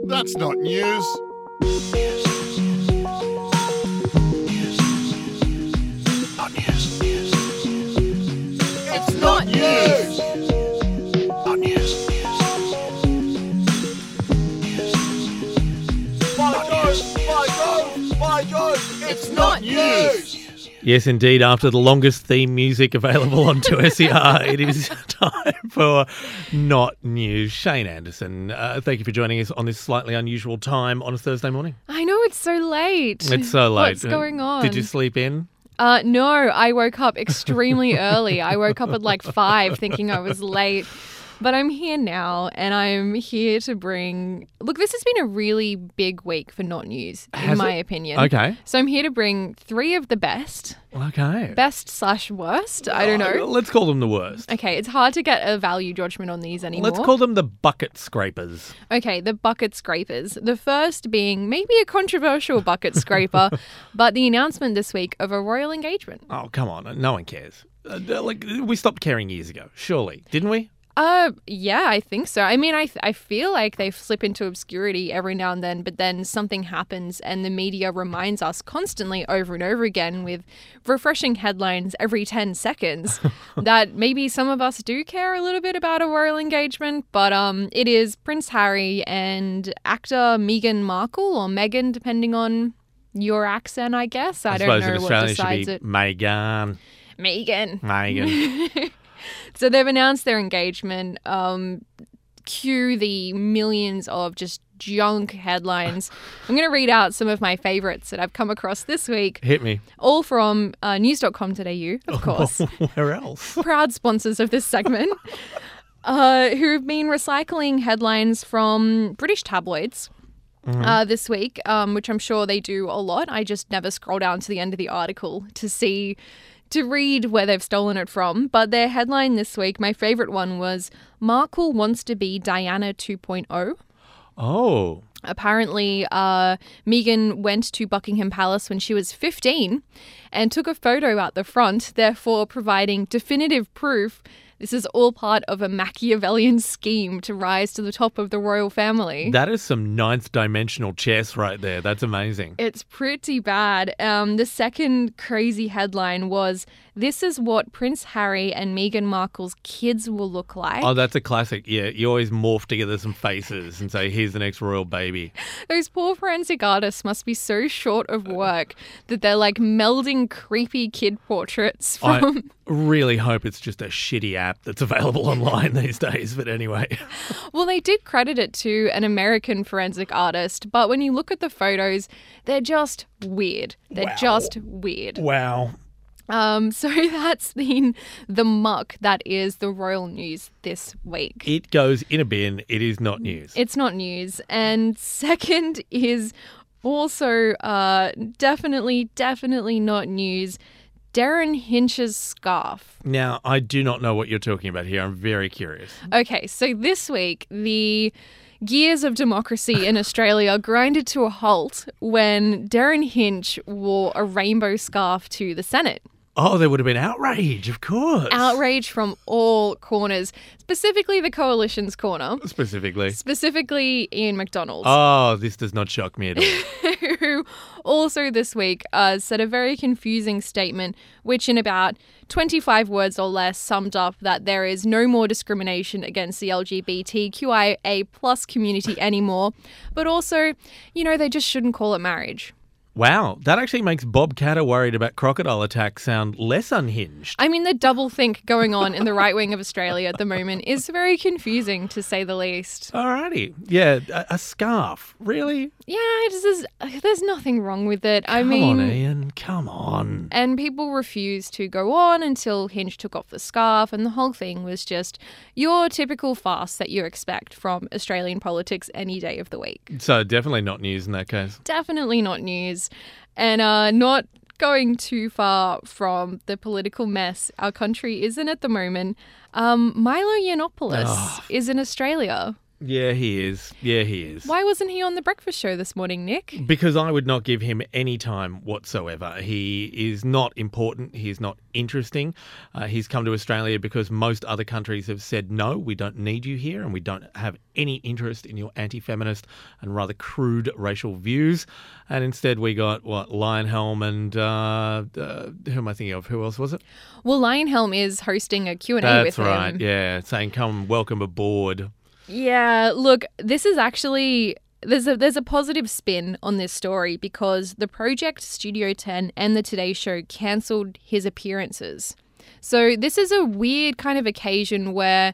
That's not news. Not news. It's not news. Not news. My God, it's not news. Yes, indeed. After the longest theme music available on 2SER, it is time for Not News. Shane Anderson, thank you for joining us on this slightly unusual time on a Thursday morning. I know, it's so late. It's so late. What's going on? Did you sleep in? No, I woke up extremely early. I woke up at like 5 thinking I was late. But I'm here now, and I'm here to bring... Look, this has been a really big week for Not News, in my opinion. Okay. So I'm here to bring 3 of the best. Okay. Best/worst. I don't know. Let's call them the worst. Okay, it's hard to get a value judgment on these anymore. Let's call them the bucket scrapers. Okay, the bucket scrapers. The first being maybe a controversial bucket scraper, but the announcement this week of a royal engagement. Oh, come on. No one cares. We stopped caring years ago, surely. Didn't we? Yeah, I think so. I mean, I feel like they slip into obscurity every now and then, but then something happens and the media reminds us constantly over and over again with refreshing headlines every 10 seconds that maybe some of us do care a little bit about a royal engagement, but it is Prince Harry and actor Meghan Markle, or Meghan, depending on your accent, I guess. I don't know what decides it. Meghan. Meghan. So they've announced their engagement. Cue the millions of just junk headlines. I'm going to read out some of my favourites that I've come across this week. Hit me. All from news.com.au, of course. Where else? Proud sponsors of this segment. Who've been recycling headlines from British tabloids. This week, which I'm sure they do a lot. I just never scroll down to the end of the article to read where they've stolen it from. But their headline this week, my favourite one, was Markle wants to be Diana 2.0. Oh. Apparently, Meghan went to Buckingham Palace when she was 15 and took a photo out the front, therefore providing definitive proof this is all part of a Machiavellian scheme to rise to the top of the royal family. That is some ninth dimensional chess right there. That's amazing. It's pretty bad. The second crazy headline was, this is what Prince Harry and Meghan Markle's kids will look like. Oh, that's a classic. Yeah, you always morph together some faces and say, here's the next royal baby. Those poor forensic artists must be so short of work that they're like melding creepy kid portraits from... I really hope it's just a shitty app that's available online these days, but anyway. Well, they did credit it to an American forensic artist, but when you look at the photos, they're just weird. They're just weird. Wow. So that's been the muck that is the royal news this week. It goes in a bin. It is not news. It's not news. And second is also definitely not news. Darren Hinch's scarf. Now, I do not know what you're talking about here. I'm very curious. Okay, so this week, the gears of democracy in Australia grinded to a halt when Darren Hinch wore a rainbow scarf to the Senate. Oh, there would have been outrage, of course. Outrage from all corners, specifically the coalition's corner. Specifically Ian McDonald. Oh, this does not shock me at all. Who also this week said a very confusing statement, which in about 25 words or less summed up that there is no more discrimination against the LGBTQIA plus community anymore, but also, they just shouldn't call it marriage. Wow, that actually makes Bob Catter worried about crocodile attacks sound less unhinged. I mean, the doublethink going on in the right wing of Australia at the moment is very confusing, to say the least. Alrighty. Yeah, a scarf. Really? Yeah, there's nothing wrong with it. Come on, Ian. Come on. And people refused to go on until Hinch took off the scarf, and the whole thing was just your typical farce that you expect from Australian politics any day of the week. So definitely not news in that case. Definitely not news. And not going too far from the political mess our country is in at the moment, Milo Yiannopoulos is in Australia. Yeah, he is. Yeah, he is. Why wasn't he on the breakfast show this morning, Nick? Because I would not give him any time whatsoever. He is not important. He is not interesting. He's come to Australia because most other countries have said, no, we don't need you here and we don't have any interest in your anti-feminist and rather crude racial views. And instead we got, Lionhelm and who am I thinking of? Who else was it? Well, Lionhelm is hosting a Q&A with That's him. right, yeah, saying come welcome aboard. Yeah, look, this is actually there's a positive spin on this story because the Project, Studio 10 and the Today Show cancelled his appearances. So this is a weird kind of occasion where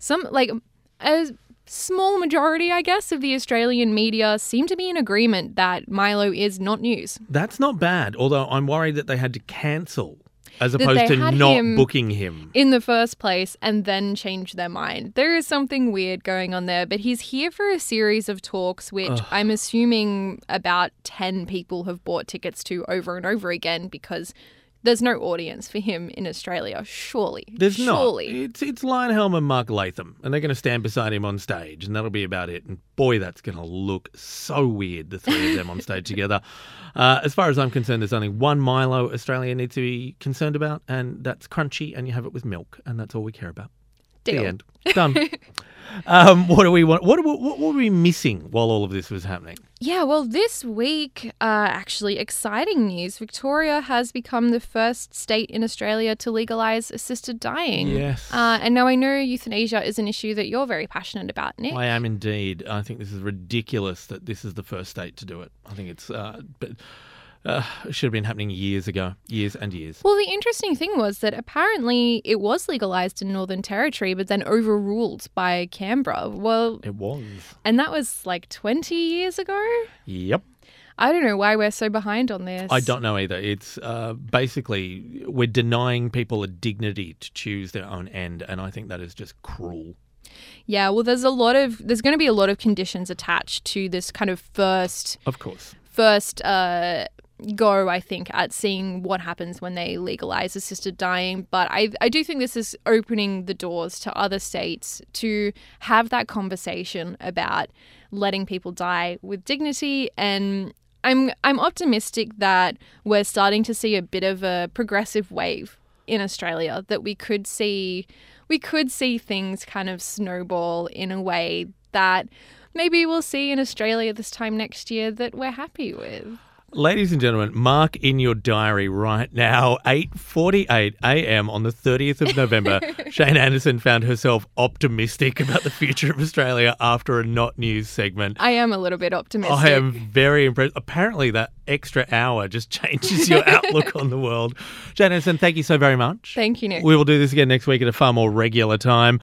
a small majority, I guess, of the Australian media seem to be in agreement that Milo is not news. That's not bad, although I'm worried that they had to cancel as That opposed they to had not him booking him. in the first place and then change their mind. There is something weird going on there, but he's here for a series of talks, which I'm assuming about 10 people have bought tickets to over and over again because there's no audience for him in Australia, surely. There's surely. not. It's Lionhelm and Mark Latham, and they're going to stand beside him on stage, and that'll be about it. And boy, that's going to look so weird, the three of them on stage together. As far as I'm concerned, there's only one Milo Australia needs to be concerned about, and that's crunchy, and you have it with milk, and that's all we care about. Deal. The end. Done. What do we want? What were we missing while all of this was happening? Yeah, well, this week, actually exciting news. Victoria has become the first state in Australia to legalise assisted dying. Yes. And now I know euthanasia is an issue that you're very passionate about, Nick. I am indeed. I think this is ridiculous that this is the first state to do it. I think it's it should have been happening years ago, years and years. Well, the interesting thing was that apparently it was legalised in Northern Territory, but then overruled by Canberra. Well, It was. and that was like 20 years ago? Yep. I don't know why we're so behind on this. I don't know either. It's basically we're denying people a dignity to choose their own end, and I think that is just cruel. Yeah, well, there's going to be a lot of conditions attached to this kind of first Of course. go, I think, at seeing what happens when they legalise assisted dying. But I do think this is opening the doors to other states to have that conversation about letting people die with dignity. And I'm optimistic that we're starting to see a bit of a progressive wave in Australia, that we could see things kind of snowball in a way that maybe we'll see in Australia this time next year that we're happy with. Ladies and gentlemen, mark in your diary right now, 8:48 a.m. on the 30th of November, Shane Anderson found herself optimistic about the future of Australia after a Not News segment. I am a little bit optimistic. I am very impressed. Apparently that extra hour just changes your outlook on the world. Shane Anderson, thank you so very much. Thank you, Nick. We will do this again next week at a far more regular time.